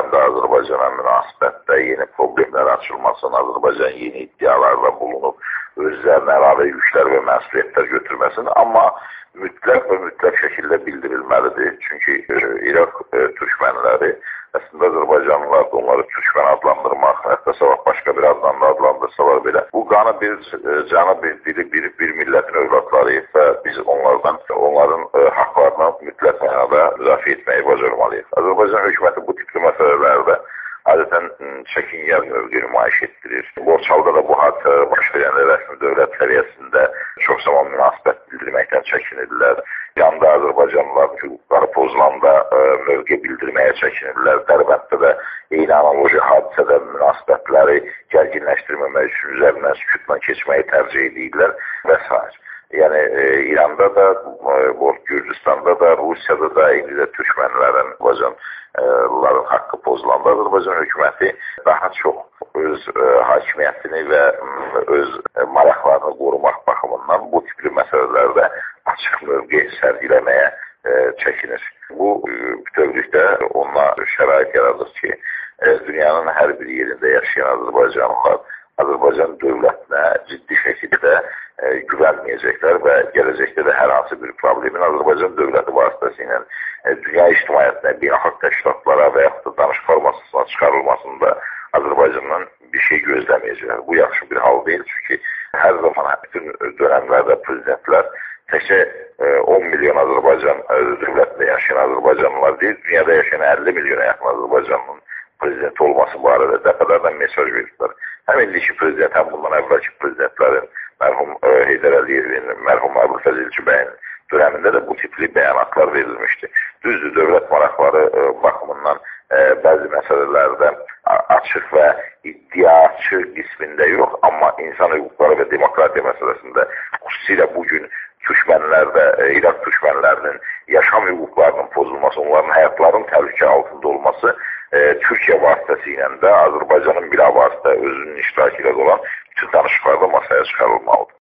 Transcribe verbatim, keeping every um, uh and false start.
İran-da Azərbaycana münasibətdə yeni problemlər açılmasın, Azərbaycan yeni iddialarla bulunub, özlərinə əlavə yüklər və məsuliyyətlər götürməsin. Amma mütləq və mütləq şəkildə bildirilməlidir. Çünki e, İraq e, türkmənləri əslində Azərbaycanlılar da onları türkmən adlandırmaq, hətta sabah başqa bir adla adlandırsalar belə, bu qanı bir, e, canı bir, dili bir, bir millətin övladlarıyıq və biz onlardan, onların e, haqlarını mütləq mənada müdafiə etməyi bacarmalıyıq. Azərbaycan hökuməti bu tipli məsələlərdə adətən çəkingən mövqe nümayiş etdirir. Borçalda da bu hadisə başlayan rəsmi dövlət səviyyəsində çox zaman münasibət bildirməkdən çəkinirlər. İranda Azərbaycanlıların hüquqları pozulanda e, mövqe bildirməyə çəkinirlər. Dərbənddə də eyni analoji hadisədə münasibətləri gərginləşdirməmək üçün üzərindən sükutla keçməyi tərcih edirlər və s. Yəni e, İranda da, e, Gürcüstanda da, Rusiyada da, eyni də türkmənlərin, Azərbaycanlıların haqqı pozulanda Azərbaycan hökuməti daha çox öz e, hakimiyyətini və öz e, maraqlarını qorumaq baxımından bu tipli məsələlərdə açıq mövqe sərgiləməyə e, çəkinir. Bu e, bütövlükdə ona şərait yaradır ki, e, dünyanın hər bir yerində yaşayan Azərbaycanlılar Azərbaycan dövlətinə ciddi şəkildə e, güvənməyəcəklər və gələcəkdə də hər hansı bir problemin Azərbaycan dövləti vasitəsilə e, dünya ictimaiyyətinə, beynəlxalq təşkilatlara və yaxud da danışıq formasına çıxarılmasında Azərbaycandan bir şey gözləməyəcəklər. Bu yaxşı bir hal deyil, çünki hər zaman bütün dönəmlərdə prezidentlər təkcə on milyon Azərbaycan dövlətində yaşayan Azərbaycanlılar deyil, dünyada yaşayan əlli milyona yaxın Azərbaycanlının prezidenti olması barədə dəfələrdən mesaj verirlər. Həm indiki prezident, həm bundan əvvəlki prezidentlərin, mərhum e, Heydər Əliyevin, mərhum Əbülfəz İlçibəyin dönəmində də bu tipli bəyanatlar verilmişdi. Düzdür, dövlət maraqları e, baxımından e, bəzi məsələlərdə açıq və iddiaçı qismində yox, amma insan hüquqları və demokratiya məsələsində xüsusilə bugün türkmənlərdə, e, İraq türkmənlərinin yaşam hüquqlarının pozulması, onların həyatlarının təhlükə altında olması e, Türkiyə vasitəsilə də Azərbaycanın bilavasitə özünün iştirakı ilə olan bütün danışıqlarda masaya çıxarılmalıdır.